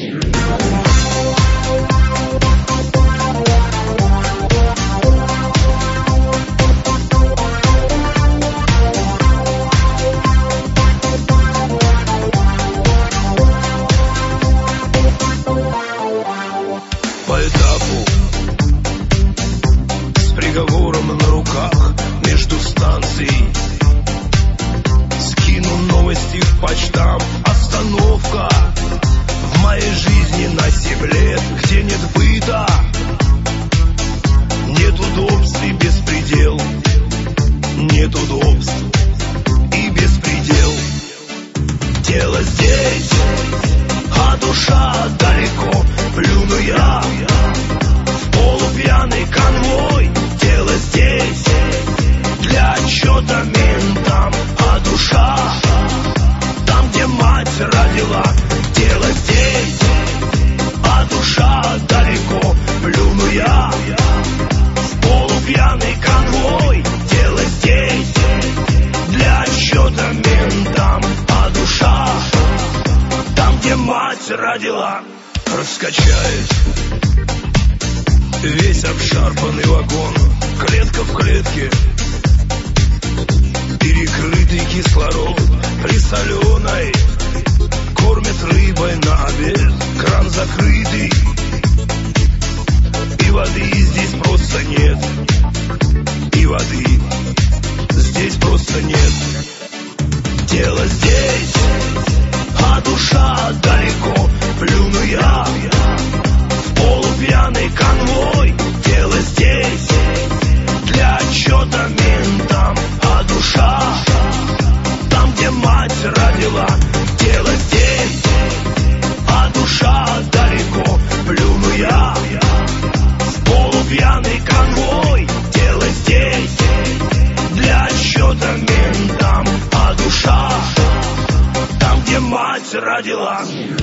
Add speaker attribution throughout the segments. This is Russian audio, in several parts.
Speaker 1: По этапу, с приговором на руках, между станций скину новости в почтам. Остановка в моей жизни на 7 лет, где нет быта, нет удобств и беспредел. Нет удобств и беспредел. Дело здесь, а душа далеко. Плюну я в полупьяный конвой. Дело здесь, для отчета ментам, а душа там, где мать родила. Дело здесь, а душа далеко. Плюну я в полупьяный конвой. Дело здесь, для отчета ментам, а душа там, где мать родила. Раскачает весь обшарпанный вагон, клетка в клетке, перекрытый кислород присоленой, кормят рыбой на обед, кран закрытый, и воды здесь просто нет, и воды здесь просто нет. Дело здесь, а душа далеко. Плюну я в полупьяный конвой. Дело здесь, для отчета ментам, а душа там, где мать родила. Дело здесь, а душа далеко. Плюну я в полупьяный конвой. Дело здесь, для отчета ментам, а душа там, где мать родила.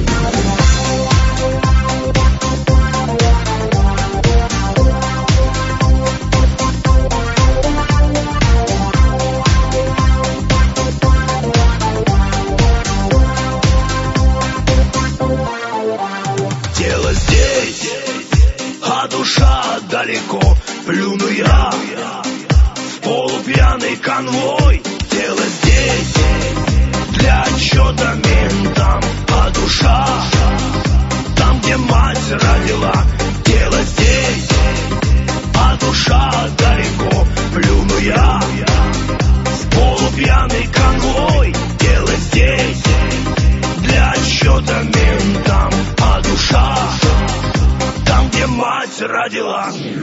Speaker 1: Дело здесь, а душа далеко. Плюну я в полупьяный конвой. Дело здесь, для отчета ментам, а душа там, где мать родила. Дело здесь, а душа далеко. Плюну я в полупьяный конвой. Дело здесь, для отчета ментам, а душа там, где мать родила.